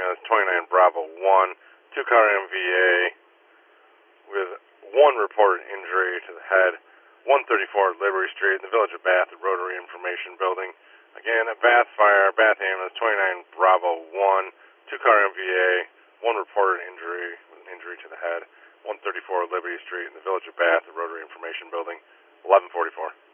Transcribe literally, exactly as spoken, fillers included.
ambulance, twenty-nine Bravo one, two-car M V A with one reported injury to the head, one thirty-four Liberty Street in the Village of Bath, the Rotary Information Building. Again, a Bath Fire, Bath ambulance, twenty-nine Bravo one, two-car M V A, one reported injury with an injury to the head, one thirty-four Liberty Street in the Village of Bath, the Rotary Information Building, eleven forty-four.